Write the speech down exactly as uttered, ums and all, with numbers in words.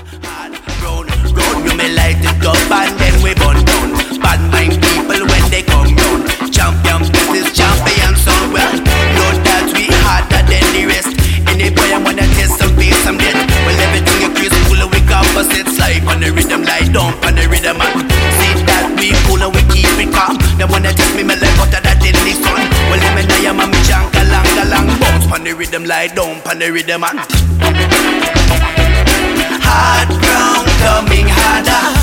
hard, round, round. You may light it up and then we burn down. Bad mind people when they come round. Champion business, champion sound. Well, know that we harder than the rest. Any boy I wanna test some bass, some dead. Well, everything you crazy full of we opposites. Like on the rhythm, like down on the rhythm, man. See that we cool and we keep it calm. They wanna test me, me like butter that deadly sun. Well, let me know you, man, me junk along, along. Bounce on the rhythm, like down on the rhythm, man. Hard ground coming harder.